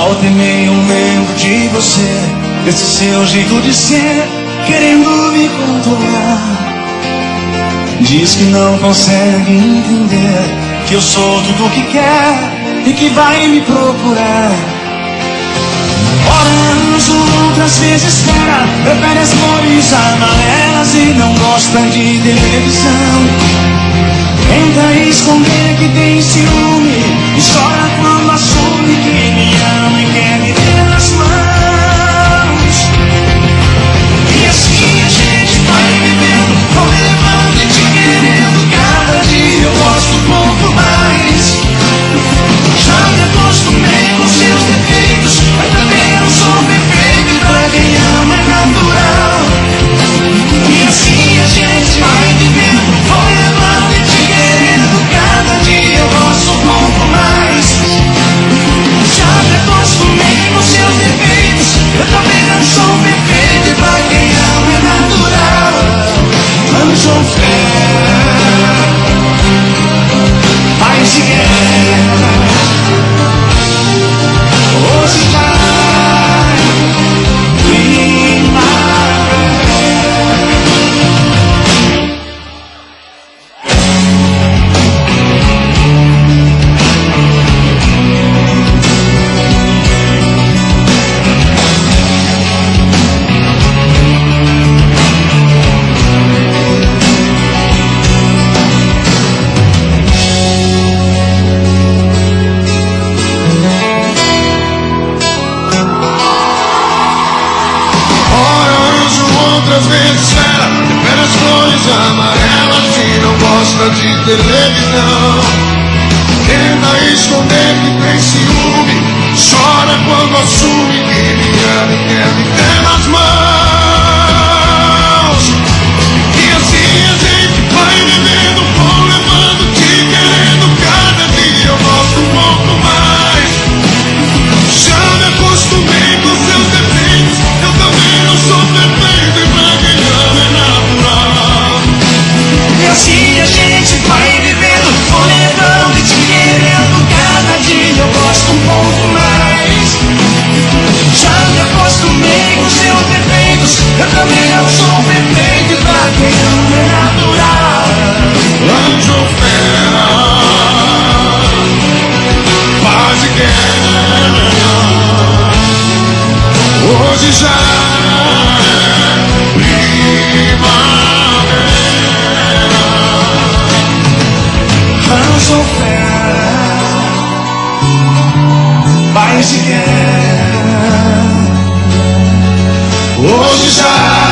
Volta e meia eu lembro de você, desse seu jeito de ser, querendo me controlar. Diz que não consegue entender que eu sou tudo o que quer e que vai me procurar. Ora anjo, outras vezes espera, prefere as flores amarelas e não gosta de televisão. Tenta esconder que tem ciúme e chora quando assume que me ama e quer me ter nas mãos. E assim a gente vai vivendo, vou levando e te querendo. Cada dia eu gosto um pouco mais. Já me acostumei com seus defeitos, mas também não sou perfeito e pra quem ama é natural. E assim a gente vai vivendo, vou levando e te querendo. Cada dia eu gosto um pouco mais. Já me acostumei com seus defeitos, eu também não sou perfeito e pra quem ama é natural. Anjo ou fé, vai se quer. Hoje vai primavera. Outras vezes espera, prefere as flores amarelas e não gosta de televisão. Tenta esconder que tem ciúme, chora quando assume que me ama e quer me ter nas mãos. E assim a gente vai vivendo, vou levando, te querendo. Cada dia eu gosto um pouco mais. Já me acostumei com seus defeitos, eu também não sou perfeito e pra quem ama é natural. E assim a gente vai vivendo, vou levando e te querendo. Cada dia eu gosto um pouco mais. Já me acostumei com seus defeitos, eu também não sou perfeito e pra quem ama é natural. Anjo ou fera, faz e quer. Hoje já é primavera. Anjo ou fera, vai se quer. Hoje já